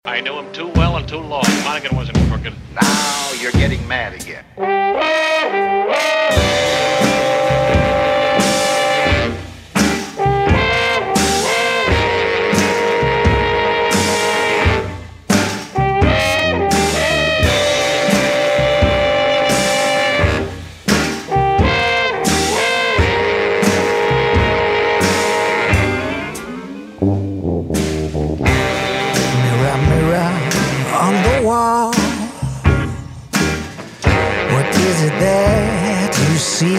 I knew him too well and too long. Monaghan wasn't crooked. Now you're getting mad again. On the wall, what is it that you see?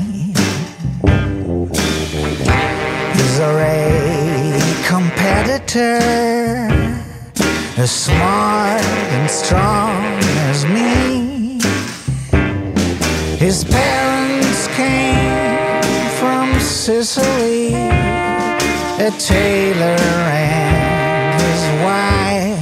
Is there a competitor as smart and strong as me? His parents came from Sicily, a tailor and his wife.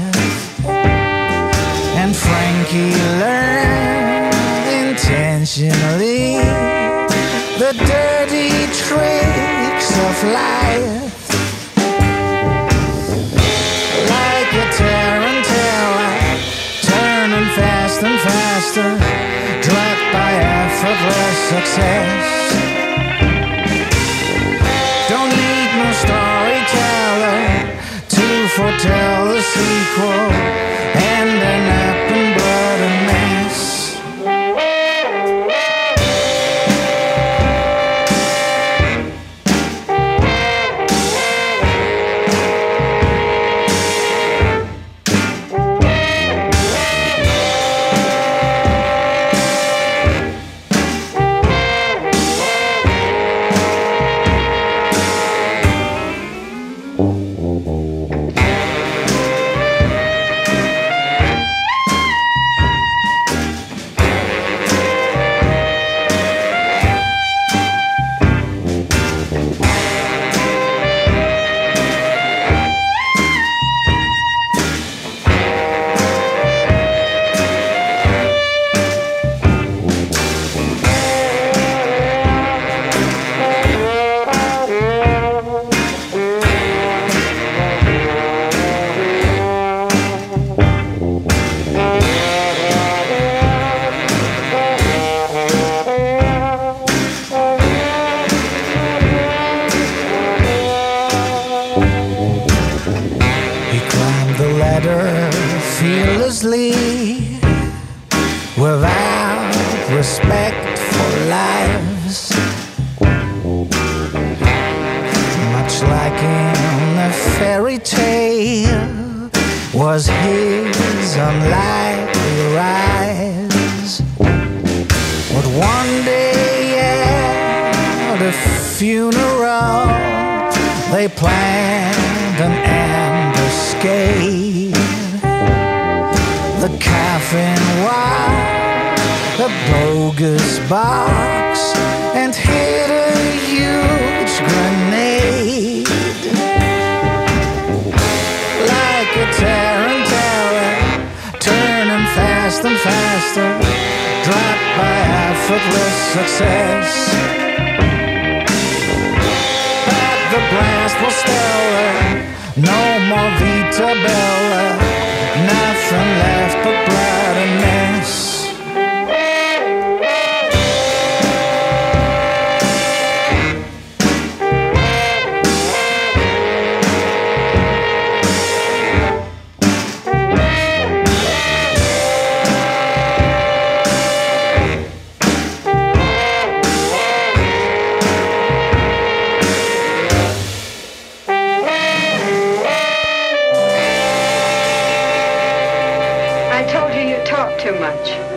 And Frankie learned intentionally the dirty tricks of life. Like a tarantella, turning fast and faster, dragged by effortless success. Don't need no storyteller to foretell the sequel. Ending up in blood and mess. Fearlessly, without respect for lives, much like in a fairy tale, was his unlikely rise. But one day at a funeral, they planned an ambuscade. The coffin was a bogus box and hid a huge grenade. Like a tarantella, turning fast and faster, dropped by effortless success. But the blast was stellar, no more Vita Bella. Nothing left but blood and mess. I told you you talk too much.